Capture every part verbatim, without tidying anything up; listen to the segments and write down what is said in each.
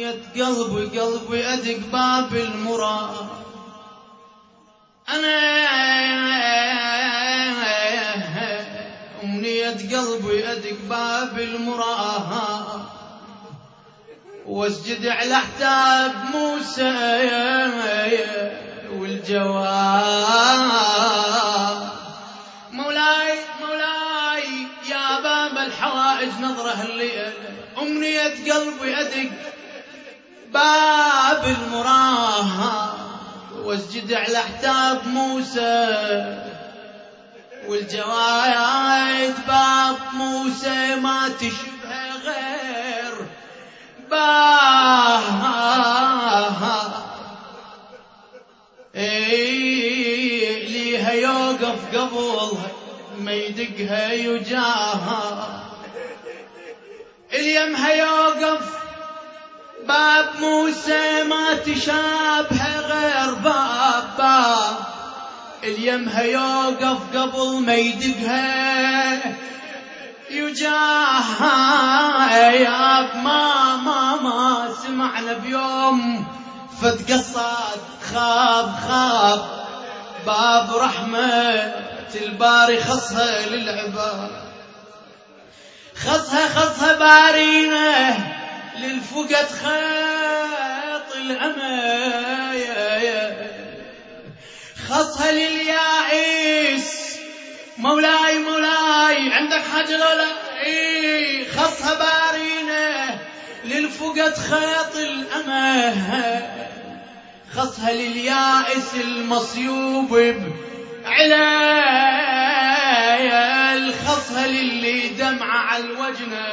أمنية قلبي قلبي أدق باب المراد. أنا أمنية قلبي أدق باب المراد واسجد على احتاب موسى والجواب. مولاي مولاي يا باب الحوائج نظره الليل، أمنية قلبي أدق باب المراد واسجد على احتاب موسى والجوايد. باب موسى ما تشبه غير باب ايه ليها يوقف قبل ما يدقها يجاها. اليمها يوقف باب موسى ما تشابه غير باب باب. اليمها يوقف قبل ما يدقها يجاها. ياب ما ما ما سمعنا بيوم فد قصاد خاب خاب باب رحمة الباري خصها للعباد. خصها خصها بارينه للفقد خيط الأمايا. خصها لليائس مولاي مولاي عندك حاجة لولا ايه. خصها بارينه للفقد خيط الأمايا. خصها لليائس المصيوب بعلايا. خصها للي دمعة على الوجنه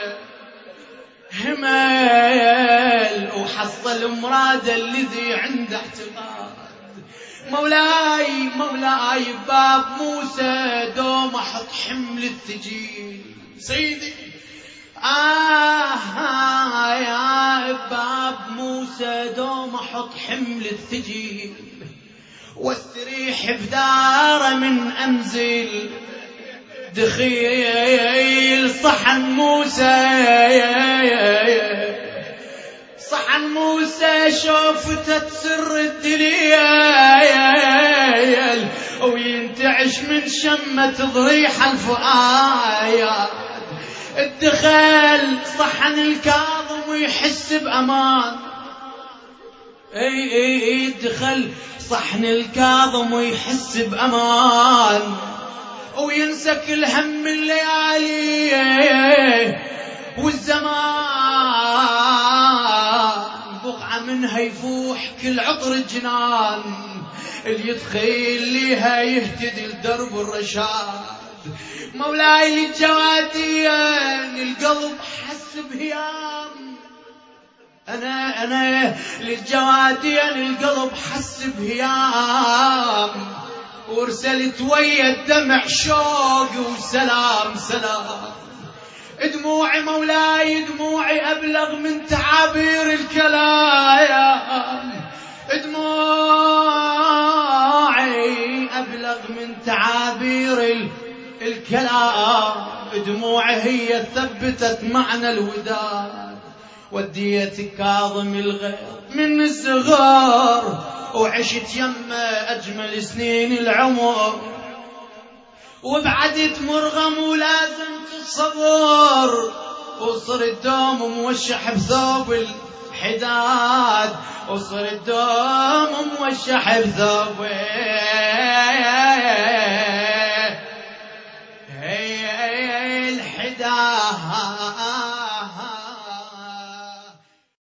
همال وحصل مراد الذي عنده احتقاد. مولاي مولاي باب موسى دوم احط حمل الثقيل سيدي. آه, آه يا باب موسى دوم احط حمل الثقيل واستريح بداره من انزل دخيل. صحن موسى صحن موسى شوفته تسر الدليل وينتعش من شمة ضريح الفؤاد. الدخل صحن الكاظم ويحس بأمان. اي اي اي الدخل صحن الكاظم ويحس بأمان وينسى كل هم الليالي والزمان. بقعة منها يفوح كل عطر الجنان اللي يدخل ليها يهتدي لدرب الرشاد. مولاي للجوادين القلب حس بهيام. أنا أنا للجوادين القلب حس بهيام وارسلت ويا الدمع شوق وسلام سلام. دموعي مولاي دموعي أبلغ من تعابير الكلام. دموعي أبلغ من تعابير الكلام. دموعي هي ثبتت معنى الوداد. وديت كاظم الغيظ من الصغار وعشت يمه أجمل سنين العمر وبعدت مرغم ولازم تصبر. وصر الدوم موشح بثوب الحداد وصر الدوم موشح بثوب الحداد.